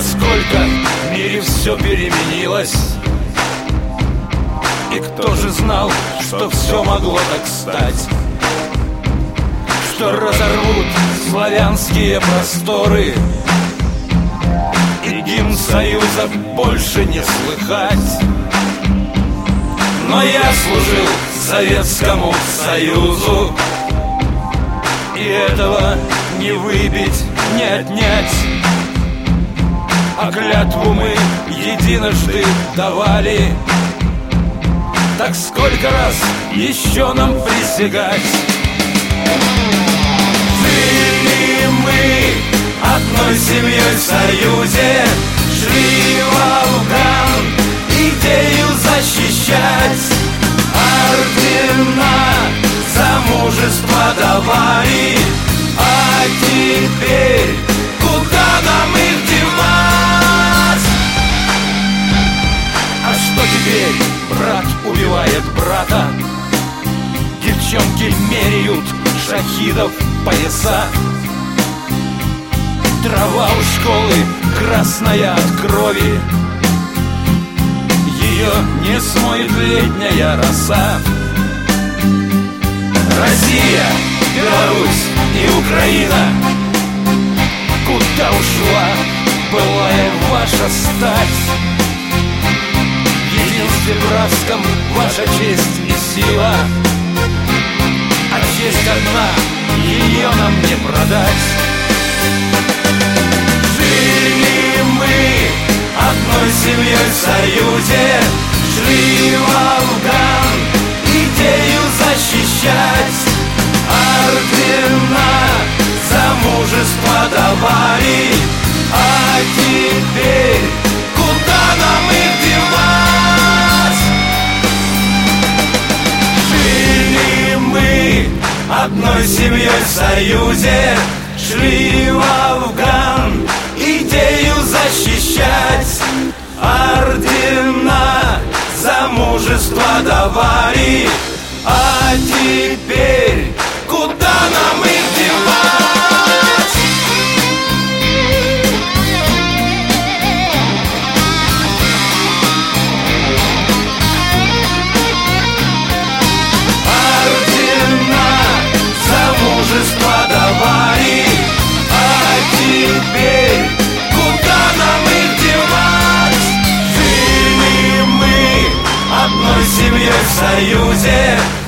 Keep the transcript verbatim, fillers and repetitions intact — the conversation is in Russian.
Насколько в мире все переменилось, и кто же знал, что все могло так стать, что разорвут славянские просторы, и гимн Союза больше не слыхать. Но я служил Советскому Союзу, и этого не выбить, не отнять. А клятву мы единожды давали, так сколько раз еще нам присягать? Жили мы одной семьей в Союзе, шли в Афган идею защищать. Ордена за мужество давали, а теперь куда нам их девать? А что теперь? Брат убивает брата, девчонки меряют шахидов пояса. Трава у школы красная от крови, ее не смоет летняя роса. Россия, Беларусь и Украина, куда ушла былая ваша стать? В единстве братском ваша честь и сила, а честь одна, ее нам не продать. Жили мы одной семьей в Союзе, шли в Афган идею защищать. Ордена за мужество давали, а теперь куда нам их девать? Жили мы одной семьей в Союзе, шли в Афган идею защищать. Ордена за мужество давали, а теперь куда нам их девать? Ордена за мужество давали, а теперь куда нам их девать? Жили мы одной семьей в Союзе,